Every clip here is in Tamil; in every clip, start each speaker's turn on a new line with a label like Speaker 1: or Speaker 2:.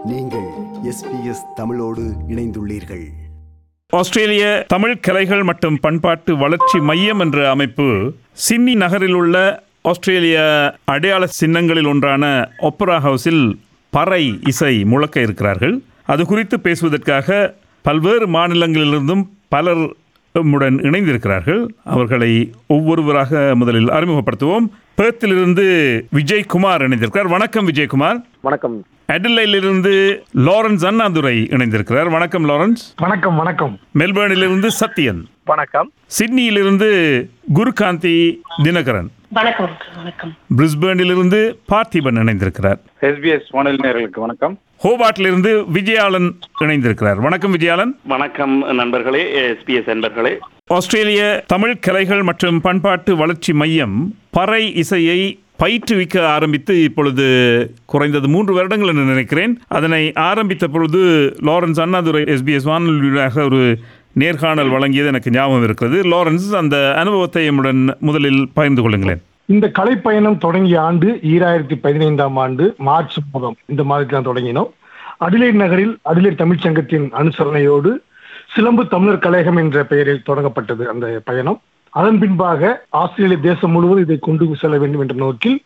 Speaker 1: நீங்கள் SBS தமிழோடு இணைந்துள்ளீர்கள்.
Speaker 2: ஆஸ்திரேலிய தமிழ் கலைகள் மற்றும் பண்பாட்டு வளர்ச்சி மையம் என்ற அமைப்பு சிட்னி நகரில் உள்ள ஆஸ்திரேலிய அடையாள சின்னங்களில் ஒன்றான ஒப்பரா ஹவுஸில் பறை இசை முழக்க இருக்கிறார்கள். அது குறித்து பேசுவதற்காக பல்வேறு மாநிலங்களிலிருந்தும் பலர் உடன் இணைந்திருக்கிறார்கள். அவர்களை ஒவ்வொருவராக முதலில் அறிமுகப்படுத்துவோம். பெர்த்திலிருந்து விஜயகுமார் இணைந்திருக்கிறார். வணக்கம் விஜயகுமார்.
Speaker 3: வணக்கம்.
Speaker 2: அடிலையிலிருந்து லாரன்ஸ் அண்ணாதுரை இணைந்திருக்கிறார். வணக்கம் லாரன்ஸ்.
Speaker 3: வணக்கம். வணக்கம்.
Speaker 2: மெல்பர்னிலிருந்து சத்யன்.
Speaker 3: வணக்கம்.
Speaker 2: சிட்னியிலிருந்து குருகாந்தி தினகரன்.
Speaker 4: வணக்கம். வணக்கம்.
Speaker 2: பிரிஸ்பேனிலிருந்து பார்த்திபன் இணைந்திருக்கிறார்.
Speaker 5: SBS வானொலி நேயர்களுக்கு வணக்கம்.
Speaker 2: ஹோபார்ட்டிலிருந்து விஜயாலன் இணைந்திருக்கிறார். வணக்கம் விஜயாலன்.
Speaker 5: வணக்கம் நண்பர்களே, SBS நண்பர்களே.
Speaker 2: ஆஸ்திரேலிய தமிழ் கலைகள் மற்றும் பண்பாட்டு வளர்ச்சி மையம் பறை இசையை பயிற்றுவிக்க ஆரம்பித்து இப்பொழுது குறைந்தது 3 வருடங்கள் என்று நினைக்கிறேன். அதனை ஆரம்பித்த பொழுது லாரன்ஸ் அண்ணாதுரை SBS வானொலியாக ஒரு நேர்காணல் வழங்கியது எனக்கு ஞாபகம் இருக்கிறது. லாரன்ஸ், அந்த அனுபவத்தை எம்முடன் முதலில் பகிர்ந்து கொள்ளுங்களேன்.
Speaker 3: இந்த கலைப்பயணம் தொடங்கிய ஆண்டு 2015ஆம் ஆண்டு மார்ச் 1 இந்த மாதத்தில் தான் தொடங்கினோம். அடிலைட் நகரில் அடிலைட் தமிழ்ச் சங்கத்தின் அனுசரணையோடு சிலம்பு தமிழர் கலையகம் என்ற பெயரில் தொடங்கப்பட்டது அந்த பயணம். அதன் பின்பாக ஆஸ்திரேலிய தேசம் முழுவதும் இதை கொண்டு செல்ல வேண்டும் என்ற நோக்கில்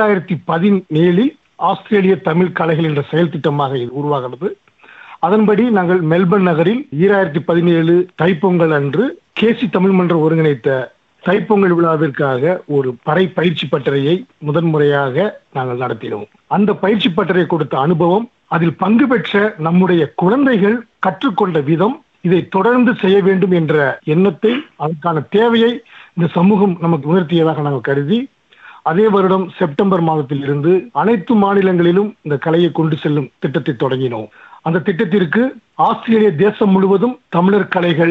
Speaker 3: 2017 ஆஸ்திரேலிய தமிழ் கலைகள் என்ற செயல் திட்டமாக இது உருவாகிறது. அதன்படி நாங்கள் மெல்பர்ன் நகரில் 2017 தைப்பொங்கல் அன்று கேசி தமிழ் மன்றம் ஒருங்கிணைத்த தைப்பொங்கல் விழாவிற்காக ஒரு பறை பயிற்சி பட்டறையை முதன்முறையாக நாங்கள் நடத்தினோம். அந்த பயிற்சி பட்டறை கொடுத்த அனுபவம், அதில் பங்கு பெற்ற நம்முடைய குழந்தைகள் கற்றுக்கொண்ட விதம், இதை தொடர்ந்து செய்ய வேண்டும் என்ற எண்ணத்தை, அதற்கான தேவையை இந்த சமூகம் நமக்கு உணர்த்தியதாக நாங்கள் கருதி அதே வருடம் செப்டம்பர் மாதத்தில் இருந்து அனைத்து மாநிலங்களிலும் இந்த கலையை கொண்டு செல்லும் திட்டத்தை தொடங்கினோம். அந்த திட்டத்திற்கு ஆஸ்திரேலிய தேசம் முழுவதும் தமிழர் கலைகள்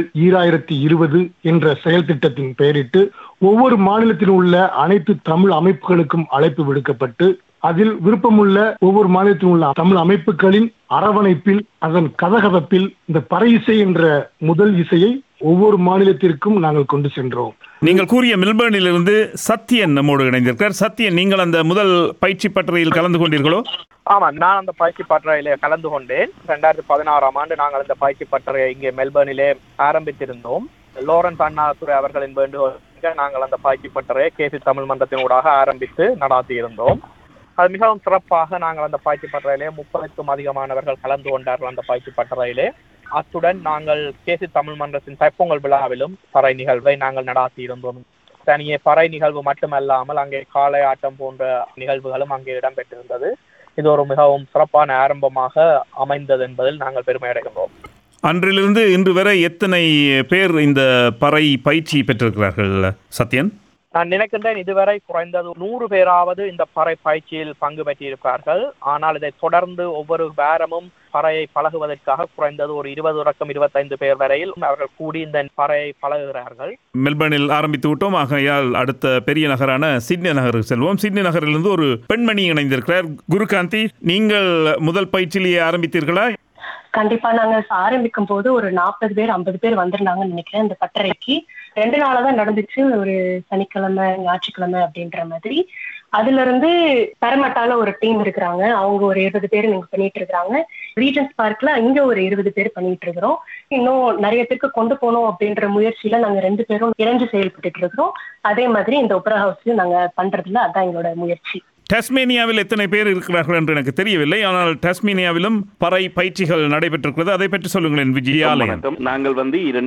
Speaker 3: 2020 என்ற செயல் திட்டத்தின் பெயரிட்டு ஒவ்வொரு மாநிலத்திலும் உள்ள அனைத்து தமிழ் அமைப்புகளுக்கும் அழைப்பு விடுக்கப்பட்டு, அதில் விருப்பமுள்ள ஒவ்வொரு மாநிலத்திலும் உள்ள தமிழ் அமைப்புகளின் அரவணைப்பில், அதன் கதகதப்பில் இந்த பறை இசை என்ற முதல் இசையை ஒவ்வொரு மாநிலத்திற்கும் நாங்கள் கொண்டு சென்றோம்.
Speaker 2: நீங்கள் கூறிய மெல்பர்னிலிருந்து சத்யன் நம்மோடு இணைந்திருக்கிறார். சத்யன், நீங்கள் அந்த முதல் பயிற்சி பட்டறையில் கலந்து கொண்டீர்களோ?
Speaker 6: ஆமா, நான் அந்த பயிற்சி பட்டறையிலே கலந்து கொண்டேன். 2016ஆம் ஆண்டு நாங்கள் அந்த பயிற்சி பட்டறையை இங்கே மெல்பர்னிலே ஆரம்பித்திருந்தோம். லாரன்ஸ் அண்ணாதுரை அவர்களின் வேண்டுகோளுக்கு நாங்கள் அந்த பயிற்சி பட்டறையை கேசி தமிழ் மன்றத்தின் ஊடாக ஆரம்பித்து நடாத்தியிருந்தோம். அது மிகவும் சிறப்பாக நாங்கள் அந்த பயிற்சி பட்டறையிலே 30க்கும் அதிகமானவர்கள் கலந்து கொண்டார்கள் அந்த பயிற்சி பட்டறையிலே. அத்துடன் நாங்கள் கேசி தமிழ் மன்றத்தின் தைப்பொங்கல் விழாவிலும் பறை நிகழ்வை நாங்கள் நடாத்தியிருந்தோம். தனியே பறை நிகழ்வு மட்டுமல்லாமல் அங்கே காளை ஆட்டம் போன்ற நிகழ்வுகளும் அங்கே இடம்பெற்றிருந்தது. இது ஒரு மிகவும் சிறப்பான ஆரம்பமாக அமைந்தது என்பதில் நாங்கள் பெருமை அடைகின்றோம்.
Speaker 2: அன்றிலிருந்து இன்று வரை எத்தனை பேர் இந்த பறை பயிற்சி பெற்றிருக்கிறார்கள் சத்யன்?
Speaker 6: நான் நினைக்கின்றேன் இதுவரை குறைந்தது 100 பேராவது இந்த பறை பயிற்சியில் பங்கு பெற்றிருப்பார்கள். ஆனால் இதை தொடர்ந்து ஒவ்வொரு வாரமும் பறையை பழகுவதற்காக குறைந்தது ஒரு 20 தொடக்கம் 25 பேர் வரையில் அவர்கள் கூடி இந்த பறையை பழகுகிறார்கள்.
Speaker 2: மெல்பர்னில் ஆரம்பித்து விட்டோம். ஆகையால் அடுத்த பெரிய நகரான சிட்னி நகருக்கு செல்வோம். சிட்னி நகரிலிருந்து ஒரு பெண்மணி இணைந்திருக்கிறார். குருகாந்தி, நீங்கள் முதல் பயிற்சியிலேயே ஆரம்பித்தீர்களா?
Speaker 4: கண்டிப்பா நாங்க ஆரம்பிக்கும் போது ஒரு 40 பேர் 50 பேர் வந்திருந்தாங்கன்னு நினைக்கிறேன். இந்த பட்டறைக்கு 2 நாளா தான் நடந்துச்சு. ஒரு சனிக்கிழமை ஞாயிற்றுக்கிழமை அப்படின்ற மாதிரி. அதுல இருந்து பெரமட்டால ஒரு டீம் இருக்கிறாங்க. அவங்க ஒரு 20 பேர் நீங்க பண்ணிட்டு இருக்கிறாங்க. ரீஜன்ஸ் பார்க்ல இங்க ஒரு 20 பேர் பண்ணிட்டு இருக்கிறோம். இன்னும் நிறைய பேருக்கு கொண்டு போகணும் அப்படின்ற முயற்சியில நாங்க 2 பேரும் இணைஞ்சு செயல்பட்டு இருக்கிறோம். அதே மாதிரி இந்த ஒப்பரா ஹவுஸ்ல நாங்க பண்றதுல அதான் எங்களோட முயற்சி.
Speaker 2: டாஸ்மேனியாவில் எத்தனை பேர் இருக்கிறார்கள் என்று எனக்கு தெரியவில்லை. ஆனால் டாஸ்மேனியாவிலும் பறை பயிற்சிகள் நடைபெற்றிருக்கிறது. அதை பற்றி சொல்லுங்களேன் விஜயாலயன்.
Speaker 5: நாங்கள்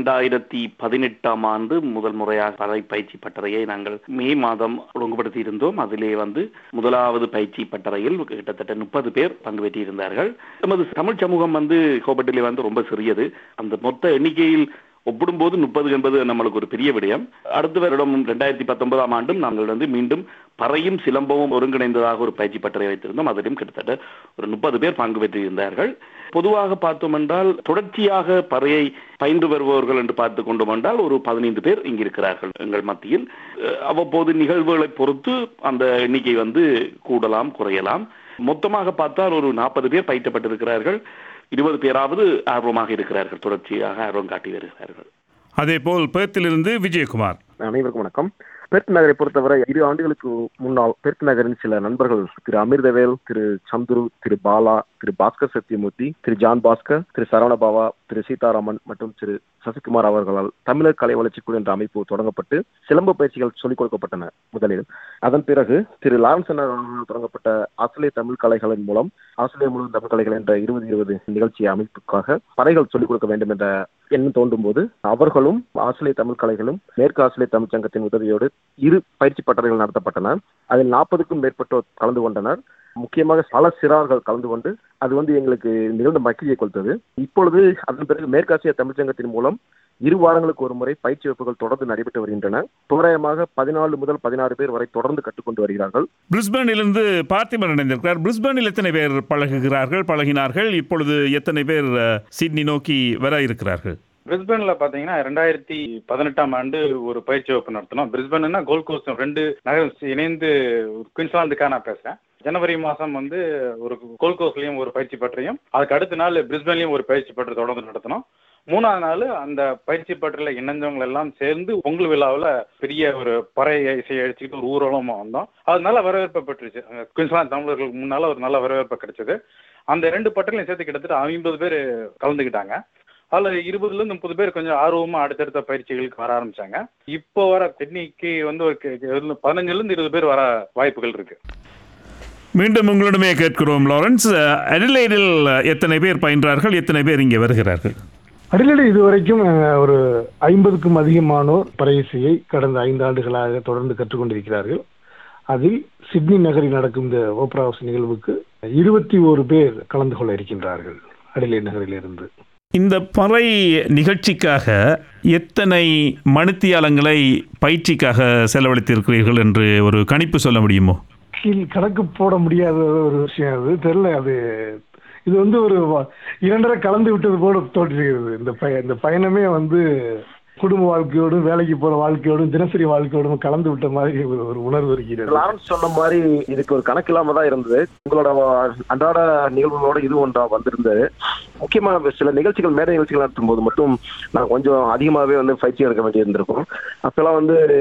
Speaker 5: 2018ஆம் ஆண்டு முதல் முறையாக பறை பயிற்சி பட்டறையை நாங்கள் மே மாதம் ஒழுங்குபடுத்தி இருந்தோம். அதிலே முதலாவது பயிற்சி பட்டறையில் கிட்டத்தட்ட 30 பேர் பங்கு பெற்றிருந்தார்கள். நமது தமிழ் சமூகம் ஹோபர்ட்டிலே ரொம்ப சிறியது. அந்த மொத்த எண்ணிக்கையில் ஒப்பிடும்போது 30 என்பது நம்மளுக்கு ஒரு பெரிய விடயம். அடுத்த வருடம் 2019ஆம் ஆண்டும் நாங்கள் மீண்டும் பறையும் சிலம்பமும் ஒருங்கிணைந்ததாக ஒரு பயிற்சி பட்டறை வைத்திருந்தோம். அதிலும் கிட்டத்தட்ட ஒரு 30 பேர் பங்கு பெற்றிருந்தார்கள். பொதுவாக பார்த்தோம் என்றால் தொடர்ச்சியாக பறையை பயின்று வருபவர்கள் என்று பார்த்து கொண்டோம் என்றால் ஒரு 15 பேர் இங்கு இருக்கிறார்கள் எங்கள் மத்தியில். அவ்வப்போது நிகழ்வுகளை பொறுத்து அந்த எண்ணிக்கை கூடலாம் குறையலாம். மொத்தமாக பார்த்தால் ஒரு 40 பேர் பயிற்றப்பட்டிருக்கிறார்கள். 20 பேராவது ஆர்வமாக இருக்கிறார்கள், தொடர்ச்சியாக ஆர்வம் காட்டி வருகிறார்கள்.
Speaker 2: அதே போல் பெர்த்திலிருந்து விஜயகுமார்.
Speaker 7: அனைவருக்கும் வணக்கம். பெர்த் நகரை பொறுத்தவரை 2 ஆண்டுகளுக்கு முன்னால் பெர்த் நகரின் சில நண்பர்கள் திரு அமிர்தவேல், திரு சந்துரு, திரு பாலா, திரு பாஸ்கர் சத்யமூர்த்தி, திரு ஜான் பாஸ்கர், திரு சரவணபாவா, திரு சீதாராமன் மற்றும் திரு சசிகுமார் அவர்களால் தமிழர் கலை வளர்ச்சி குழு என்ற அமைப்பு தொடங்கப்பட்டு சிலம்ப பயிற்சிகள் சொல்லிக் கொடுக்கப்பட்டன முதலில். அதன் பிறகு திரு லாரன்ஸ் அவர்களால் தொடங்கப்பட்ட ஆஸ்திரேலிய தமிழ் கலைகளின் மூலம் ஆஸ்திரேலியா முழு தமிழ் கலைகள் என்ற 2020 நிகழ்ச்சி அமைப்புக்காக பறைகள் சொல்லிக் கொடுக்க வேண்டும் என்ற எண்ணம் தோன்றும் போது அவர்களும் ஆஸ்திரேலிய தமிழ் கலைகளும் மேற்கு ஆஸ்திரேலிய தமிழ் சங்கத்தின் உதவியோடு 2 பயிற்சி பட்டறைகள் நடத்தப்பட்டன. அதில் 40க்கும் மேற்பட்டோர் கலந்து கொண்டனர். முக்கியமாக பல சிறார்கள் கலந்து கொண்டு அது எங்களுக்கு மிகுந்த மகிழ்ச்சியை கொடுத்தது. இப்பொழுது அதன் பிறகு மேற்காசிய தமிழ் சங்கத்தின் மூலம் 2 வாரங்களுக்கு ஒரு முறை பயிற்சி வகுப்புகள் தொடர்ந்து நடைபெற்று வருகின்றன. தோராயமாக 14 முதல் 16 பேர் வரை தொடர்ந்து கற்றுக்கொண்டு வருகிறார்கள்.
Speaker 2: பிரிஸ்பேனிலிருந்து பார்த்திபன் இணைந்திருக்கிறார். பிரிஸ்பேனில் எத்தனை பேர் பழகினார்கள்? இப்பொழுது எத்தனை பேர் சிட்னி நோக்கி வர இருக்கிறார்கள்?
Speaker 8: பிரிஸ்பேன்ல பாத்தீங்கன்னா 2018ஆம் ஆண்டு ஒரு பயிற்சி வகுப்பு நடத்தணும். பிரிஸ்பேன்னா கோல்ட் கோஸ்ட் 2 நகரம் இணைந்து குயின்ஸ்லாந்துக்காக நான் பேசுறேன். ஜனவரி மாசம் ஒரு கோல்ட் கோஸ்ட்லயும் ஒரு பயிற்சி பட்டறையும், அதுக்கு அடுத்த நாள் பிரிஸ்பேன்லயும் ஒரு பயிற்சி பட்டறை தொடர்ந்து நடத்தணும். 3ஆவது நாள் அந்த பயிற்சி பட்டறையில இணைஞ்சவங்க எல்லாம் சேர்ந்து பொங்கல் விழாவில் பெரிய ஒரு பறை இசையை அடிச்சுக்கிட்டு ஒரு ஊர்வலமா வந்தோம். அது நல்ல வரவேற்பை பெற்றுச்சு. குயின்ஸ்லாந்து தமிழர்களுக்கு முன்னால ஒரு நல்ல வரவேற்பை கிடைச்சது. அந்த 2 பட்டறையிலையும் சேர்த்து கிட்டத்தட்ட 50 பேர் கலந்துக்கிட்டாங்க. அதில் 20லேருந்து 30 பேர் கொஞ்சம் ஆர்வமா அடுத்தடுத்த பயிற்சிகளுக்கு வர ஆரம்பிச்சாங்க. இப்போ வர சிட்னிக்கு ஒரு 15லேருந்து 20 பேர் வர வாய்ப்புகள் இருக்கு.
Speaker 2: மீண்டும் உங்களிடமே கேட்கிறோம் லாரன்ஸ், அடிலைடில் எத்தனை பேர் பயின்றார்கள், எத்தனை பேர் இங்கே வருகிறார்கள்?
Speaker 3: அடிலைடு இதுவரைக்கும் ஒரு 50க்கும் அதிகமானோர் பறை இசையை கடந்த 5 ஆண்டுகளாக தொடர்ந்து கற்றுக்கொண்டிருக்கிறார்கள். அதில் சிட்னி நகரில் நடக்கும் இந்த ஓப்ரா ஹவுஸ் நிகழ்வுக்கு 21 பேர் கலந்து கொள்ள இருக்கின்றார்கள் அடிலைட் நகரிலிருந்து.
Speaker 2: இந்த பறை நிகழ்ச்சிக்காக எத்தனை மணித்தியாலங்களை பயிற்சிக்காக செலவழித்திருக்கிறீர்கள் என்று ஒரு கணிப்பு சொல்ல முடியுமோ?
Speaker 3: கணக்கு போட முடியாத ஒரு விஷயம் அது தெரியல. இது ஒரு 2.5 கலந்து விட்டது போல தோற்றுகிறது. இந்த பயணமே குடும்ப வாழ்க்கையோடும் வேலைக்கு போற வாழ்க்கையோடும் தினசரி வாழ்க்கையோடும் கலந்து விட்ட மாதிரி ஒரு உணர்வு இருக்கிறது.
Speaker 7: லாரன்ஸ் சொன்ன மாதிரி இதுக்கு ஒரு கணக்கு இல்லாம தான் இருந்தது. உங்களோட அன்றாட நிகழ்வுகளோட இது ஒன்றா வந்திருந்தது. முக்கியமா சில நிகழ்ச்சிகள், மேடை நிகழ்ச்சிகள் நடத்தும் போது மட்டும் நான் கொஞ்சம் அதிகமாகவே பயிற்சி எடுக்க வேண்டி இருந்திருக்கும். அப்பெல்லாம்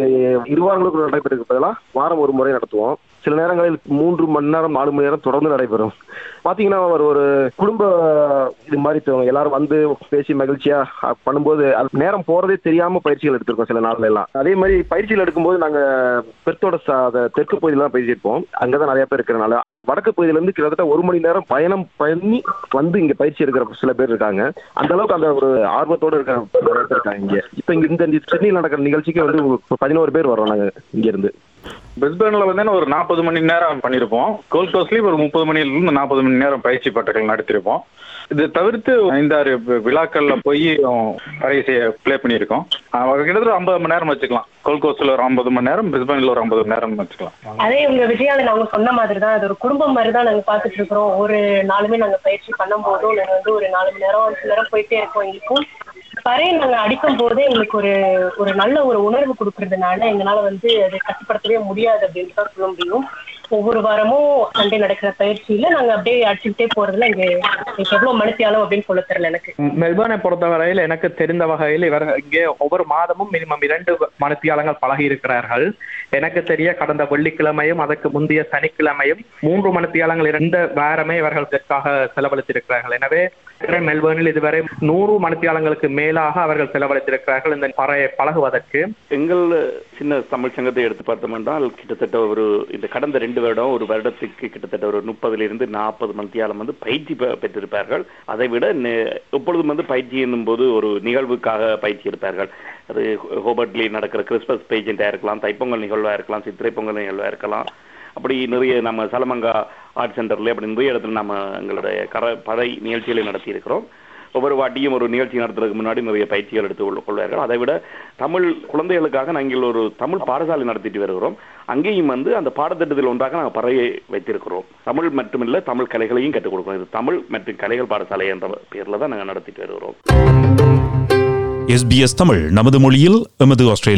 Speaker 7: 2 வாரங்களுக்கு நடைபெறுக்கு பதிலாக வாரம் ஒரு முறை நடத்துவோம். சில நேரங்களில் 3 மணி நேரம் 4 மணி நேரம் தொடர்ந்து நடைபெறும். பாத்தீங்கன்னா ஒரு குடும்ப இது மாதிரி எல்லாரும் பேசி மகிழ்ச்சியா பண்ணும்போது அது நேரம் போறதே தெரியாம பயிற்சிகள் எடுத்திருக்கோம் சில நாள்ல எல்லாம். அதே மாதிரி பயிற்சிகள் எடுக்கும்போது நாங்க பெர்த்தோட தெற்கு பகுதியெல்லாம் பயிற்சி இருப்போம். அங்கதான் நிறைய பேர் இருக்கிறனால வடக்கு பகுதியில கிட்டத்தட்ட 1 மணி நேரம் பயணம் பண்ணி இங்க பயிற்சி எடுக்கிற சில பேர் இருக்காங்க. அந்த அளவுக்கு அந்த ஒரு ஆர்வத்தோடு இருக்காங்க இங்க. இப்ப இந்த சென்னையில் நடக்கிற நிகழ்ச்சிக்கு 11 பேர் வரோம் நாங்க இங்க இருந்து.
Speaker 8: பிரிஸ்பேன்ல ஒரு 40 மணி நேரம் பண்ணிருப்போம். கோல்ட் கோஸ்ட்லயும் ஒரு 30 மணிலிருந்து 40 மணி நேரம் பயிற்சி பட்டறைகள் நடத்திருப்போம். இது தவிர்த்து 5-6 விழாக்கள்ல போய் பறை இசையை பிளே பண்ணியிருக்கோம். கிட்டத்தட்ட 50 மணி நேரம் வச்சுக்கலாம். கோல்ட் கோஸ்ட்ல ஒரு 50 மணி நேரம், பிரிஸ்பேன்ல ஒரு 50 மணி நேரம் வச்சுக்கலாம்.
Speaker 4: அதே உங்க விஜயால நாங்க சொன்ன மாதிரி தான், அது ஒரு குடும்பம் மாதிரி தான் நாங்க பாத்துட்டு இருக்கிறோம். ஒரு நாளுமே நாங்க பயிற்சி பண்ணும் போதும் நாங்க ஒரு 4 மணி நேரம் 5 நேரம் போயிட்டே இருக்கோம். எங்களுக்கும் பறையை நாங்க அடிக்கும் போதே எங்களுக்கு ஒரு நல்ல ஒரு உணர்வு கொடுக்கறதுனால எங்களால அதை கட்டுப்படுத்தவே முடியாது அப்படின்னு தான் சொல்ல முடியும். ஒவ்வொரு வாரமும் சண்டே நடக்கிற பயிற்சியில நாங்க அப்படியே அடிச்சுக்கிட்டே போறதுல இங்க எவ்வளவு மணித்தியாலம் அப்படின்னு சொல்ல தெரியல. எனக்கு
Speaker 6: மெல்பர்னை பொறுத்த வரையில் எனக்கு தெரிந்த வகையில் இவர் இங்கே ஒவ்வொரு மாதமும் மினிமம் 2 மணித்தியாலங்கள் பழகி இருக்கிறார்கள். எனக்கு தெரிய கடந்த வெள்ளிக்கிழமையும் அதற்கு முந்தைய சனிக்கிழமையும் 3 மணித்தியாலங்கள் 2 வாரமே இவர்கள் இதற்காக செலவழித்திருக்கிறார்கள். எனவே மெல்பர்னில் இதுவரை 100 மணித்தியாலங்களுக்கு மேலாக அவர்கள் செலவழித்திருக்கிறார்கள் இந்த பறையை பழகுவதற்கு.
Speaker 5: எங்கள் சின்ன தமிழ் சங்கத்தை எடுத்து பார்த்தோம் என்றால் கிட்டத்தட்ட இந்த கடந்த 2 வருடம் ஒரு வருடத்துக்கு கிட்டத்தட்ட ஒரு 30லிருந்து 40 மணித்தியாலம் பயிற்சி பெற்றிருப்பார்கள். அதை விட எப்பொழுதும் பயிற்சி என்னும் போது ஒரு நிகழ்வுக்காக பயிற்சி எடுப்பார்கள். அது ஹோபர்ட்லி நடக்கிற கிறிஸ்மஸ் பேஜெண்டா இருக்கலாம், தைப்பொங்கல் நிகழ்வா இருக்கலாம், சித்திரை பொங்கல் நிகழ்வா இருக்கலாம். அப்படி நிறைய நம்ம சலமங்கா ஆர்ட் சென்டர்ல அப்படி நிறைய இடத்துல நம்ம எங்களுடைய பறை நிகழ்ச்சிகளை நடத்தி இருக்கிறோம். ஒவ்வொரு வாட்டியும் ஒரு நிகழ்ச்சி நடத்துறதுக்கு முன்னாடி நிறைய பயிற்சிகள் எடுத்துக் கொள்வார்கள். அதை விட தமிழ் குழந்தைகளுக்காக நாங்கள் ஒரு தமிழ் பாடசாலை நடத்திட்டு வருகிறோம். அங்கேயும் அந்த பாடத்திட்டத்தில் ஒன்றாக நாங்கள் பறையை வைத்திருக்கிறோம். தமிழ் மட்டுமில்லை, தமிழ் கலைகளையும் கற்றுக் கொடுக்கிறோம். இது தமிழ் மற்றும் கலைகள் பாடசாலை என்ற பெயர்ல தான் நாங்கள் நடத்திட்டு வருகிறோம்.
Speaker 2: SBS தமிழ் நமது மொழியில் எமது ஆஸ்திரேலியா.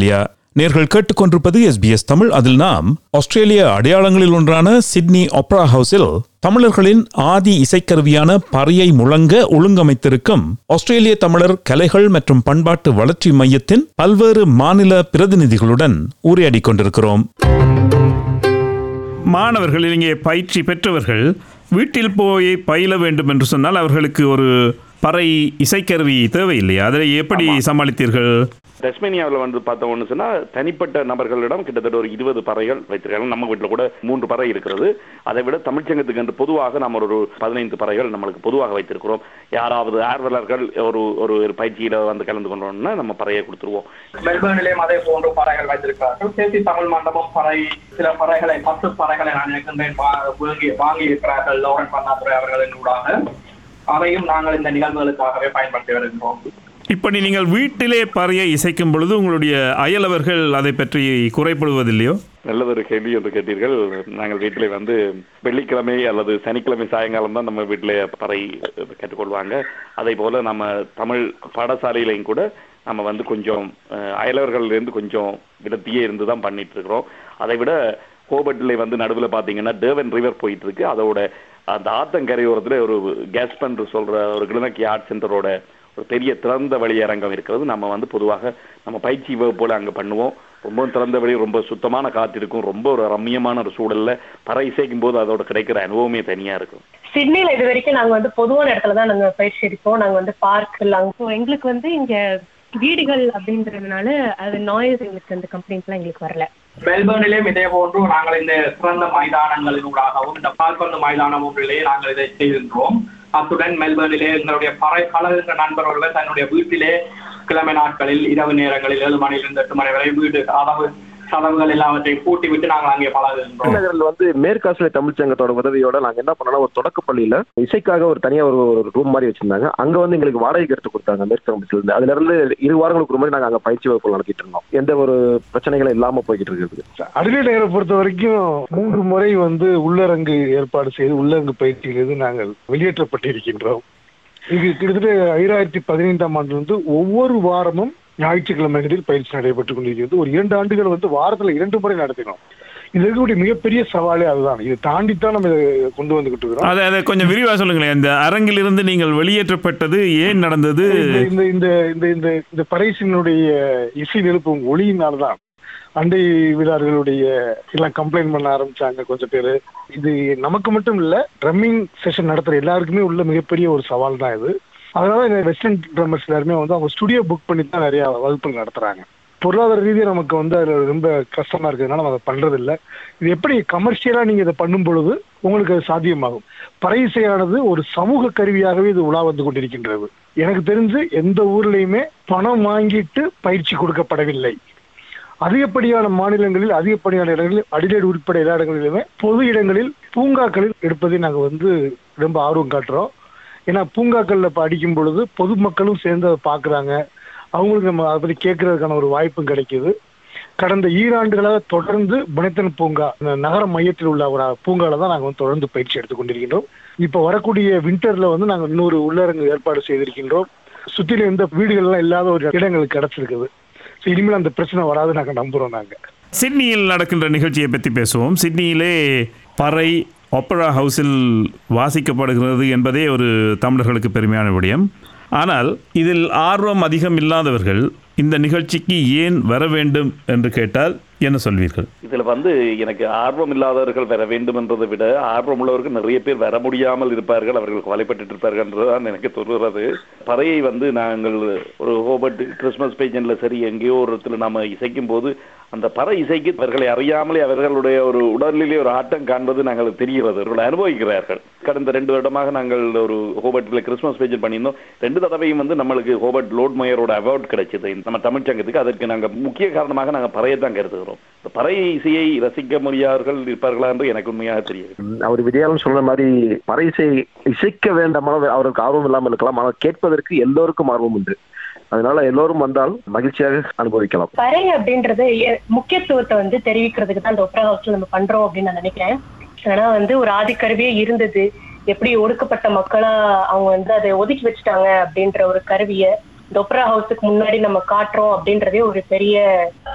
Speaker 2: நேர்கள் கேட்டுக்கொண்டிருப்பது SBS தமிழ். அதில் நாம் ஆஸ்திரேலிய அடையாளங்களில் ஒன்றான சிட்னி ஒப்ரா ஹவுஸில் தமிழர்களின் ஆதி இசைக்கருவியான பறையை முழங்க ஒழுங்கமைத்திருக்கும் ஆஸ்திரேலிய தமிழர் கலைகள் மற்றும் பண்பாட்டு வளர்ச்சி மையத்தின் பல்வேறு மாநில பிரதிநிதிகளுடன் உரையாடிக் கொண்டிருக்கிறோம். மாணவர்கள், இங்கே பயிற்சி பெற்றவர்கள் வீட்டில் போய் பயில வேண்டும் என்று சொன்னால் அவர்களுக்கு ஒரு பறை இசைக்கருவி தேவையில்லையா? அதை எப்படி சமாளித்தீர்கள்?
Speaker 5: டஸ்மேனியாவில் வந்து பார்த்தோம்னு சொன்னால் தனிப்பட்ட நபர்களிடம் கிட்டத்தட்ட ஒரு 20 பறைகள் வைத்திருக்காங்க. நம்ம வீட்டில் கூட 3 பறை இருக்கிறது. அதை விட தமிழ்ச்சங்கத்துக்கு என்று பொதுவாக நம்ம ஒரு 15 பறைகள் நம்மளுக்கு பொதுவாக வைத்திருக்கிறோம். யாராவது ஆர்வலர்கள் ஒரு பயிற்சியில வந்து கலந்து கொண்டோம்னா நம்ம பறையை கொடுத்துருவோம்.
Speaker 6: மெல்பர்னிலேயும் அதே போன்று பறைகள் வைத்திருக்கிறார்கள். தேசிய தமிழ் மண்டபம் பறை சில பறைகளை 10 பறைகளை நான் நினைக்கின்றேன் வாங்கி இருக்கிறார்கள் லோரன் பன்னாதுரை அவர்களின் ஊடாக. அதையும் நாங்கள் இந்த நிகழ்வுகளுக்காகவே பயன்படுத்தி வருகிறோம்.
Speaker 2: இப்படி நீங்கள் வீட்டிலே பறையை இசைக்கும் பொழுது உங்களுடைய அயலவர்கள் அதை பற்றி குறைப்படுவதில்லையோ?
Speaker 5: நல்லதொரு கேள்வி என்று கேட்டீர்கள். நாங்கள் வீட்டிலே வந்து வெள்ளிக்கிழமை அல்லது சனிக்கிழமை சாயங்காலம் தான் நம்ம வீட்டிலே பறை கற்றுக்கொள்வாங்க. அதே போல நம்ம தமிழ் பாடசாலையிலையும் கூட நம்ம வந்து கொஞ்சம் அயலவர்களிலிருந்து கொஞ்சம் விடத்தியே இருந்து தான் பண்ணிட்டு இருக்கிறோம். அதை விட ஹோபர்ட்ல வந்து நடுவில் பார்த்தீங்கன்னா டேவன் ரிவர் போயிட்டு இருக்கு. அதோட அந்த ஆத்தங்கரையோரத்தில் ஒரு கேஸ்பன் சொல்ற ஒரு கிளினக்கி ஆர்ட் சென்டரோட ஒரு பெரிய திறந்த வழி அரங்கம் இருக்கிறது. நம்ம வந்து பொதுவாக நம்ம பயிற்சி போல அங்கே பண்ணுவோம். ரொம்ப திறந்த வழி, ரொம்ப சுத்தமான காற்று இருக்கும். ரொம்ப ஒரு ரம்மியமான ஒரு சூழல்ல பறை இசைக்கும் போது அதோட கிடைக்கிற அனுபவமே தனியா இருக்கும்.
Speaker 4: சிட்னில இது வரைக்கும் நாங்க வந்து பொதுவான இடத்துல தான் நாங்க பயிற்சி எடுப்போம். நாங்க வந்து பார்க் எங்களுக்கு வந்து இங்க வீடுகள் அப்படின்றதுனால அது நாய்ஸ் எங்களுக்கு அந்த கம்ப்ளைண்ட்லாம் எங்களுக்கு வரல.
Speaker 6: மெல்பர்னிலேயும் இதே போன்று நாங்கள் இந்த சிறந்த மைதானங்களினூடாகவும் இந்த கால்பந்து மைதானம் ஒன்றிலேயே நாங்கள் இதை செய்திருக்கிறோம். அத்துடன் மெல்பர்னிலே எங்களுடைய பறை பழகுகின்ற நண்பர்கள் தன்னுடைய வீட்டிலே கிழமை நாட்களில் இரவு நேரங்களில் 7 மணியிலிருந்து 8 மணி வரை வீடு கதவுகள் எல்லாவற்றையும் பூட்டி விட்டு நாங்கள் அங்கே பழகுகின்றோம்.
Speaker 7: நகரில் வந்து மேற்காசிய தமிழ்ச்சங்கத்தோட உதவியோட நாங்க என்ன பண்ணோம்னா ஒரு தொடக்க பள்ளியில இசைக்காக ஒரு தனியா ஒரு ரூம் மாதிரி வச்சிருந்தாங்க. அங்க வந்து எங்களுக்கு வாடகைக்கு எடுத்து கொடுத்தாங்க மேற்கு கம்பெனில இருந்து. அதுல இருந்து 2 வாரங்களுக்கு ஒரு மாதிரி நாங்க அங்க பயிற்சி வகுப்பு நடத்திட்டு இருந்தோம். எந்த ஒரு பிரச்சனைகளும் இல்லாம போய்கிட்டு இருக்குது.
Speaker 3: அடிலேட் நகரை பொறுத்த வரைக்கும் 3 முறை வந்து உள்ளரங்கு ஏற்பாடு செய்து உள்ளரங்கு பயிற்சியிலிருந்து நாங்கள் வெளியேற்றப்பட்டிருக்கின்றோம். இது கிட்டத்தட்ட 2015ஆம் ஆண்டிலிருந்து ஒவ்வொரு வாரமும் ஞாயிற்றுக்கிழமைகளில் பயிற்சி நடைபெற்றுக் கொண்டிருக்கிறது. ஒரு 2 ஆண்டுகள் வந்து வாரத்துல 2 முறை நடத்தினோம். இது இருக்கக்கூடிய மிகப்பெரிய சவாலே அதுதான். இதை தாண்டித்தான் நம்ம இதை கொண்டு வந்துகிட்டு இருக்கிறோம்.
Speaker 2: அதை கொஞ்சம் விரிவா சொல்லுங்களேன். இந்த அரங்கிலிருந்து நீங்கள் வெளியேற்றப்பட்டது ஏன் நடந்தது?
Speaker 3: இந்த பறைசினுடைய இசை எழுப்பும் ஒளியினால்தான் அண்டை வீரர்களுடைய எல்லாம் கம்ப்ளைண்ட் பண்ண ஆரம்பிச்சாங்க கொஞ்சம் பேரு. இது நமக்கு மட்டும் இல்ல, ட்ரம்மிங் செஷன் நடத்துற எல்லாருக்குமே உள்ள மிகப்பெரிய ஒரு சவால் தான் இது. அதனால இந்த வெஸ்டர்ன் ட்ரம்மர்ஸ் எல்லாருமே வந்து அவங்க ஸ்டுடியோ புக் பண்ணி தான் நிறைய வகுப்புகள் நடத்துறாங்க. பொருளாதார ரீதியாக நமக்கு வந்து அதுல ரொம்ப கஷ்டமா இருக்கிறதுனால நம்ம அதை பண்றது இல்லை. இது எப்படி கமர்ஷியலா நீங்க இதை பண்ணும் பொழுது உங்களுக்கு அது சாத்தியமாகும். பறை இசையானது ஒரு சமூக கருவியாகவே இது உலா வந்து கொண்டிருக்கின்றது. எனக்கு தெரிஞ்சு எந்த ஊர்லயுமே பணம் வாங்கிட்டு பயிற்சி கொடுக்கப்படவில்லை. அதிகப்படியான மாநிலங்களில் அதிகப்படியான இடங்களில் அடிலேட் உட்பட எல்லா இடங்களிலுமே பொது இடங்களில் பூங்காக்களில் எடுப்பதை நாங்கள் வந்து ரொம்ப ஆர்வம் காட்டுறோம். ஏன்னா பூங்காக்கள்ல படிக்கும் பொழுது பொதுமக்களும் சேர்ந்து அதை பார்க்குறாங்க. அவங்களுக்கு நம்ம அதை பற்றி கேட்கறதுக்கான ஒரு வாய்ப்பும் கிடைக்குது. கடந்த 2 ஆண்டுகளாக தொடர்ந்து புனைத்தன் பூங்கா நகர மையத்தில் உள்ள ஒரு பூங்கால தான் நாங்கள் வந்து தொடர்ந்து பயிற்சி எடுத்துக் கொண்டிருக்கின்றோம். இப்போ வரக்கூடிய வின்டர்ல வந்து நாங்கள் இன்னொரு உள்ளரங்கு ஏற்பாடு செய்திருக்கின்றோம். சுற்றில எந்த வீடுகள்லாம் இல்லாத ஒரு இடங்களுக்கு கிடைச்சிருக்குது. இனிமேல் அந்த பிரச்சனை வராது நாங்கள் நம்புறோம். நாங்கள்
Speaker 2: சிட்னியில் நடக்கின்ற நிகழ்ச்சியை பற்றி பேசுவோம். சிட்னியிலே பறை ஒப்பரா ஹவுஸில் வாசிக்கப்படுகிறது என்பதே ஒரு தமிழர்களுக்கு பெருமையான விடயம். ஆனால் இதில் ஆர்வம் அதிகம் இல்லாதவர்கள் இந்த நிகழ்ச்சிக்கு ஏன் வர வேண்டும் என்று கேட்டால் என்ன சொல்வீர்கள்?
Speaker 5: இதுல வந்து எனக்கு ஆர்வம் இல்லாதவர்கள் வர வேண்டும் என்றதை விட ஆர்வம் உள்ளவர்கள் நிறைய பேர் வர முடியாமல் இருப்பார்கள், அவர்கள் கவலைப்பட்டு இருப்பார்கள் என்றுதான் எனக்கு தோன்றுகிறது. பறையை வந்து நாங்கள் ஒரு ஹோபர்ட் கிறிஸ்மஸ் பேஜன்ல சரி எங்கேயோ ஒரு இடத்துல நாம இசைக்கும் போது அந்த பறை இசைக்கு அவர்களை அறியாமலே அவர்களுடைய ஒரு உடலிலே ஒரு ஆட்டம் காண்பது நாங்கள் தெரிகிறது, அவர்கள் அனுபவிக்கிறார்கள். கடந்த 2 வருடமாக நாங்கள் ஒரு ஹோபர்ட்ல கிறிஸ்மஸ் பேஜன் பண்ணியிருந்தோம். 2 தடவையும் வந்து நம்மளுக்கு ஹோபர்ட் லோட்மயரோட அவார்ட் கிடைச்சது நம்ம தமிழ்ச்சங்கத்துக்கு. அதற்கு நாங்கள் முக்கிய காரணமாக நாங்கள் பறையை தான் கருதுகிறோம். பறை இசையை ரசிக்க முடியாதவர்கள் இருப்பார்களா என்று எனக்கு உண்மையாக தெரியாது.
Speaker 7: அவர் விஜயாலம் சொல்ற மாதிரி பறை இசை இசைக்க வேண்டாமல் அவருக்கு ஆர்வம் இல்லாமல் இருக்கலாம், ஆனால் கேட்பதற்கு எல்லோருக்கும் ஆர்வம் உண்டு. அதனால எல்லோரும் வந்தால் மகிழ்ச்சியாக அனுபவிக்கலாம்.
Speaker 4: பறை அப்படின்றது முக்கியத்துவத்தை வந்து தெரிவிக்கிறதுக்கு தான் இந்த ஒப்ரா ஹவுஸ்ல நம்ம பண்றோம் அப்படின்னு நான் நினைக்கிறேன். ஆனா வந்து ஒரு ஆதிக்கருவியே இருந்தது, எப்படி ஒடுக்கப்பட்ட மக்களா அவங்க வந்து அதை ஒதுக்கி வச்சுட்டாங்க அப்படின்ற ஒரு கருவியை இந்த ஒப்ரா ஹவுஸுக்கு முன்னாடி நம்ம காட்டுறோம் அப்படின்றதே ஒரு பெரிய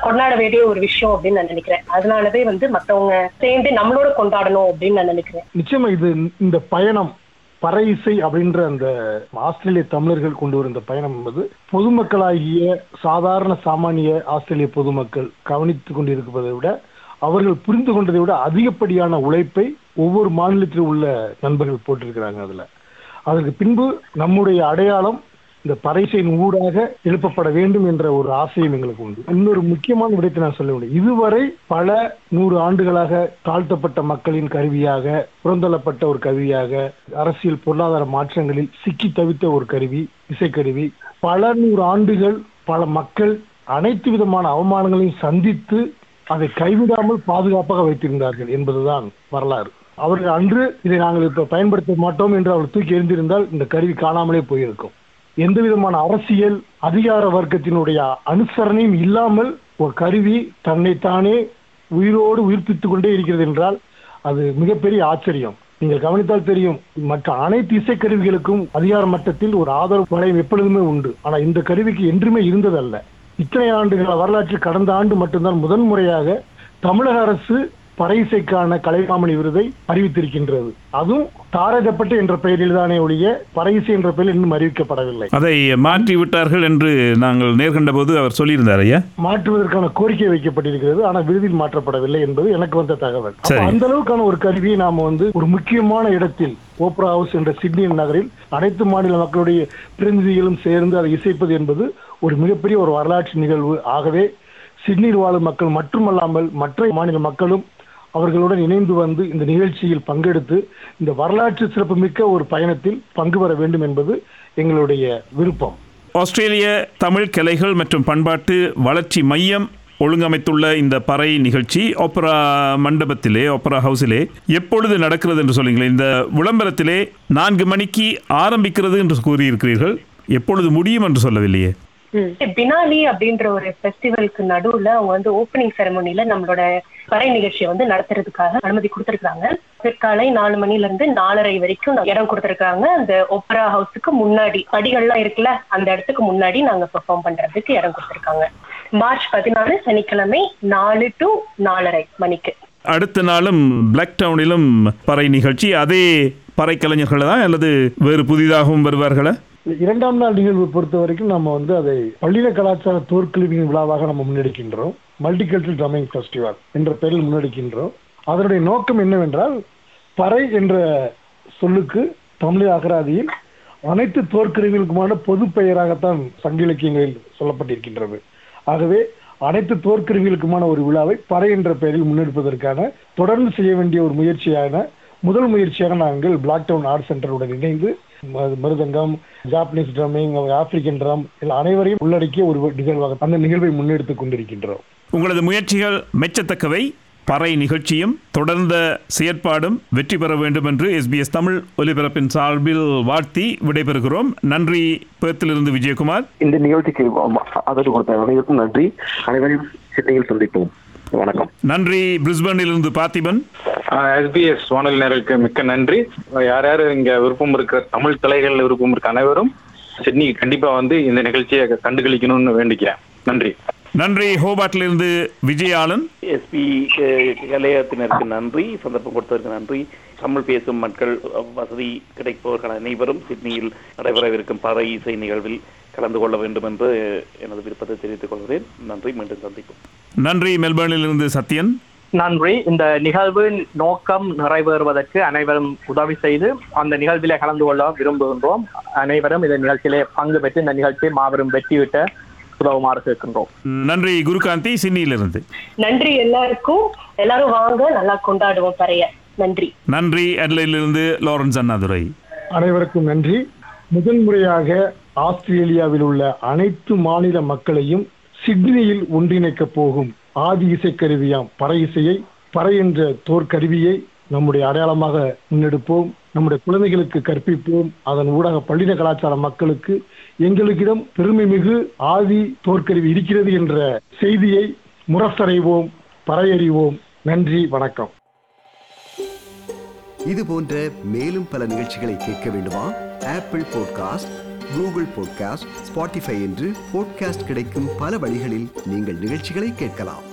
Speaker 4: கொண்டாட வேண்டிய ஒரு விஷயம் அப்படின்னு நான் நினைக்கிறேன். அதனாலவே மத்தவங்க சேர்ந்து நம்மளோட கொண்டாடணும் அப்படின்னு நான் நினைக்கிறேன்.
Speaker 3: நிச்சயமா இந்த பயணம் பறை இசை அப்படின்ற அந்த ஆஸ்திரேலிய தமிழர்கள் கொண்டு வரும் இந்த பயணம் என்பது பொதுமக்களாகிய சாதாரண சாமானிய ஆஸ்திரேலிய பொதுமக்கள் கவனித்துக் கொண்டிருப்பதை விட, அவர்கள் புரிந்து கொண்டதை விட அதிகப்படியான உழைப்பை ஒவ்வொரு மாநிலத்தில் உள்ள நண்பர்கள் போட்டிருக்கிறாங்க. அதற்கு பின்பு நம்முடைய அடையாளம் இந்த பறைசையின் ஊடாக எழுப்பப்பட வேண்டும் என்ற ஒரு ஆசையும் எங்களுக்கு உண்டு. இன்னொரு முக்கியமான விடயத்தை நான் சொல்ல வேண்டும். இதுவரை பல 100 ஆண்டுகளாக தாழ்த்தப்பட்ட மக்களின் கருவியாக, புறந்தள்ளப்பட்ட ஒரு கருவியாக, அரசியல் பொருளாதார மாற்றங்களில் சிக்கி தவித்த ஒரு கருவி, இசைக்கருவி. பல 100 ஆண்டுகள் பல மக்கள் அனைத்து விதமான அவமானங்களையும் சந்தித்து அதை கைவிடாமல் பாதுகாப்பாக வைத்திருந்தார்கள் என்பதுதான் வரலாறு. அவர்கள் அன்று இதை நாங்கள் இப்ப பயன்படுத்த மாட்டோம் என்று அவர்கள் தூக்கி எறிந்திருந்தால் இந்த கருவி காணாமலே போயிருக்கும். எந்த விதமான அரசியல் அதிகார வர்க்கத்தினுடைய அனுசரணையும் இல்லாமல் ஒரு கருவி தன்னைத்தானே உயிரோடு உயிர்ப்பித்துக் கொண்டே இருக்கிறது என்றால் அது மிகப்பெரிய ஆச்சரியம். நீங்கள் கவனித்தால் தெரியும், மற்ற அனைத்து இசைக்கருவிகளுக்கும் அதிகார மட்டத்தில் ஒரு ஆதரவு வளையம் எப்பொழுதுமே உண்டு. ஆனா இந்த கருவிக்கு என்றுமே இருந்ததல்ல. இத்தனை ஆண்டுகள் வரலாற்றில் கடந்த ஆண்டு மட்டும்தான் முதன்முறையாக தமிழக அரசு பறை இசைக்கான கலைமாமணி விருதை அறிவித்திருக்கின்றது. அதுவும் தாரகப்பட்டு என்ற பெயரில் தானே ஒழிய பறை இசை என்ற பெயரில் இன்னும் அறிவிக்கப்படவில்லை.
Speaker 2: அதை மாற்றி விட்டார்கள் என்று நாங்கள் நேர்கண்ட போது அவர் சொல்லியிருந்தார். ஐயா, மாற்றுவதற்கான
Speaker 3: கோரிக்கை வைக்கப்பட்டிருக்கிறது, ஆனால் விருதில் மாற்றப்படவில்லை என்பது எனக்கு வந்த தகவல். அந்த அளவுக்கான ஒரு கருவியை நாம ஒரு முக்கியமான இடத்தில் ஓப்ரா ஹவுஸ் என்ற சிட்னி நகரில் அனைத்து மாநில மக்களுடைய பிரதிநிதிகளும் சேர்ந்து அதை இசைப்பது என்பது ஒரு மிகப்பெரிய ஒரு வரலாற்று நிகழ்வு. ஆகவே சிட்னியில் வாழும் மக்கள் மட்டுமல்லாமல் மற்ற மாநில மக்களும் அவர்களுடன் இணைந்து இந்த நிகழ்ச்சியில் பங்கெடுத்து இந்த வரலாற்று சிறப்புமிக்க ஒரு பயணத்தில் பங்கு பெற வேண்டும் என்பது எங்களுடைய விருப்பம்.
Speaker 2: ஆஸ்திரேலிய தமிழ் கலைகள் மற்றும் பண்பாட்டு வளர்ச்சி மையம் ஒழுங்கமைத்துள்ள இந்த பறை நிகழ்ச்சி ஓப்பரா மண்டபத்திலே, ஓப்பரா ஹவுஸிலே எப்பொழுது நடக்கிறது என்று சொல்லுங்களேன். இந்த விளம்பரத்திலே 4 மணிக்கு ஆரம்பிக்கிறது என்று கூறியிருக்கிறீர்கள். எப்பொழுது முடியும் என்று சொல்லவில்லையே.
Speaker 4: பினாலி அப்படின்ற ஒரு ஃபெஸ்டிவலுக்கு நடுவுல அவங்க ஓப்பனிங் செரமோனில நம்மளோட பறை நிகழ்ச்சியை நடத்துறதுக்காக அனுமதி கொடுத்திருக்காங்க. பிற்காலை 4 மணில இருந்து 4:30 வரைக்கும் இடம் கொடுத்திருக்காங்க. அந்த ஓப்பரா ஹவுஸுக்கு முன்னாடி படிகள்லாம் இருக்குல்ல, அந்த இடத்துக்கு முன்னாடி நாங்க பெர்ஃபார்ம் பண்றதுக்கு இடம் கொடுத்திருக்காங்க. மார்ச் 14 சனிக்கிழமை 4 to 4:30 மணிக்கு.
Speaker 2: அடுத்த நாளும் பிளாக் டவுனிலும் பறை நிகழ்ச்சி. அதே பறை கலைஞர்கள் தான் அல்லது வேறு புதிதாகவும் வருவார்களா?
Speaker 3: 2ஆம் நாள் நிகழ்வு பொறுத்த வரைக்கும் நம்ம அதை பள்ளியில கலாச்சார தோற்கல்வியின் விழாவாக நம்ம முன்னெடுக்கின்றோம். மல்டிகல்ச்சரல் ட்ரம்மிங் ஃபெஸ்டிவல் என்ற பெயரில் முன்னெடுக்கின்றோம். அதனுடைய நோக்கம் என்னவென்றால், பறை என்ற சொல்லுக்கு தமிழ் அகராதியில் அனைத்து தோற்கருவிகளுக்குமான பொது பெயராகத்தான் சங்க இலக்கியங்களில் சொல்லப்பட்டிருக்கின்றது. ஆகவே அனைத்து தோற்கருவிகளுக்குமான ஒரு விழாவை பறை என்ற பெயரில் முன்னெடுப்பதற்கான தொடர்ந்து செய்ய வேண்டிய ஒரு முதல் முயற்சியாக நாங்கள் பிளாக் டவுன் ஆர்ட் சென்டருடன் இணைந்து mridangam, Japanese drumming, African drum அனைவரையும் உள்ளடக்கிய ஒரு நிகழ்வாக அந்த நிகழ்வை முன்னெடுத்துக் கொண்டிருக்கின்றோம்.
Speaker 2: உங்களது முயற்சிகள் மெச்சத்தக்கவை. பறை நிகழ்ச்சியும் தொடர்ந்த செயற்பாடும் வெற்றி பெற வேண்டும் என்று SBS தமிழ் ஒலிபரப்பின் சார்பில் வாழ்த்தி விடைபெறுகிறோம். நன்றி. பேர்த்திலிருந்து விஜயகுமார்.
Speaker 7: இந்த நிகழ்ச்சிக்கு ஆதரவு கொடுத்த அனைவருக்கும் நன்றி. அனைவரையும் சிட்னியில் சந்திப்போம். வணக்கம்.
Speaker 2: நன்றி. பிரிஸ்பனிலிருந்து பார்த்திபன்.
Speaker 8: SBS வானொலி நேயர்களுக்கு மிக்க நன்றி. யார் யார் இங்க விருப்பம் இருக்கிற தமிழ் கலைகள் விருப்பம் இருக்க அனைவரும் சிட்னி கண்டிப்பா இந்த நிகழ்ச்சியை கண்டுகளிக்கணும்னு வேண்டிக்கிறேன். நன்றி.
Speaker 2: நன்றி. ஹோபார்ட்டிலிருந்து விஜயாளன்.
Speaker 5: SP கலையத்தினருக்கு நன்றி, சந்தர்ப்பம் கொடுத்ததற்கு நன்றி. தமிழ் பேசும் மக்கள் வசதி கிடைப்பவர்கள் அனைவரும் சிட்னியில் நடைபெறவிருக்கும் பறை இசை நிகழ்வில் கலந்து கொள்ள வேண்டும் என்று எனது விருப்பத்தை தெரிவித்துக் கொள்கிறேன். நன்றி. மீண்டும் சந்திப்போம்.
Speaker 2: நன்றி. மெல்பர்னிலிருந்து சத்யன்.
Speaker 6: நன்றி. இந்த நிகழ்வு நோக்கம் நிறைவேறுவதற்கு அனைவரும் உதவி செய்து அந்த நிகழ்விலே கலந்து கொள்ள விரும்புகின்றோம். அனைவரும் இந்த நிகழ்ச்சியிலே பங்கு பெற்று இந்த நிகழ்ச்சியை மாபெரும் வெற்றிவிட்ட உதவுமாறு கேட்கின்றோம்.
Speaker 2: நன்றி. குருகாந்தி சிட்னியிலிருந்து.
Speaker 4: நன்றி. எல்லாரும் வாங்க, நல்லா கொண்டாடுவோம் பறைய. நன்றி.
Speaker 2: நன்றி. அட்லைடிலிருந்து லாரன்ஸ் அண்ணாதுரை.
Speaker 3: அனைவருக்கும் நன்றி. முதல் முறையாக ஆஸ்திரேலியாவில் உள்ள அனைத்து மாநில மக்களையும் சிட்னியில் ஒன்றிணைக்க போகும் ஆதி இசைக்கருவியாம் பறை இசையை, பறை என்ற தோற்கருவியை நம்முடைய அடையாளமாக முன்னெடுப்போம். நம்முடைய குழந்தைகளுக்கு கற்பிப்போம். அதன் ஊடாக பள்ளின கலாச்சார மக்களுக்கு எங்களுக்கிடம் பெருமை மிகு ஆதி தோற்கருவி இருக்கிறது என்ற செய்தியை முரசறைவோம், பறையறிவோம். நன்றி. வணக்கம்.
Speaker 1: இது போன்ற மேலும் பல நிகழ்ச்சிகளை கேட்க வேண்டுமா? Apple podcast, Google podcast, Spotify என்று பாட்காஸ்ட் கிடைக்கும் பல வழிகளில் நீங்கள் நிகழ்ச்சிகளை கேட்கலாம்.